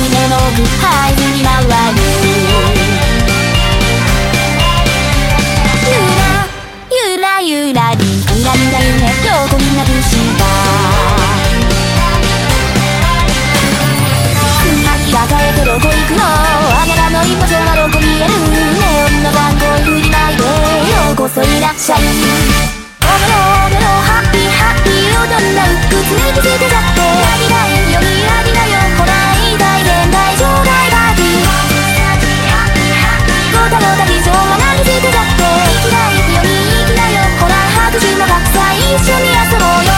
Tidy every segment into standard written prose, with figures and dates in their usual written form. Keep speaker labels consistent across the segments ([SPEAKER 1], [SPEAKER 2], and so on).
[SPEAKER 1] 胸の奥ハイズに回るゆらゆらりゆらゆら夢どこになくした泣きがかえてどこ行くのあなたの居場所はどこにあるネオンの番号振りないでようこそいらっしゃいおめろハッピーハッピー踊んなうくついて捨てちゃってありがいよにありがよほら大現代上大バーティーごたごた以上は何捨てちゃって生きがいよに生きがよほら拍手もたくさん一緒に遊ぼうよ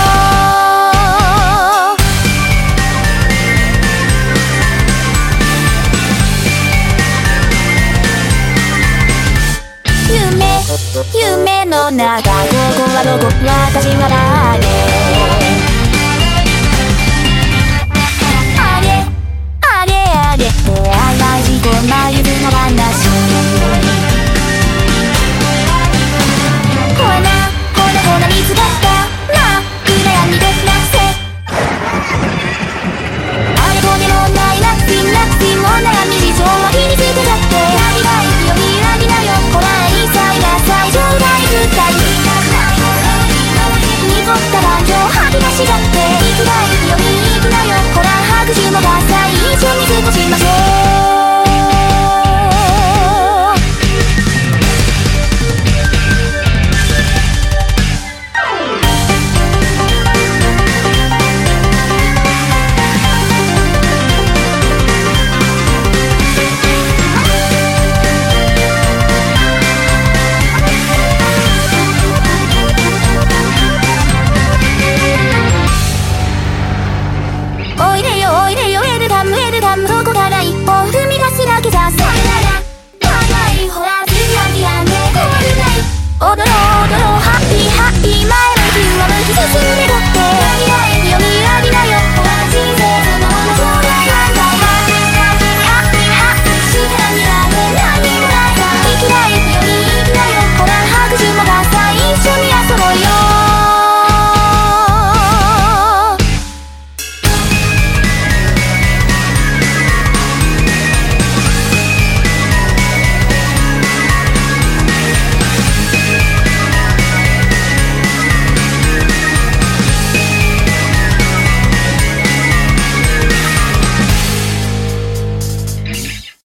[SPEAKER 1] 夢の中ここはどこ私は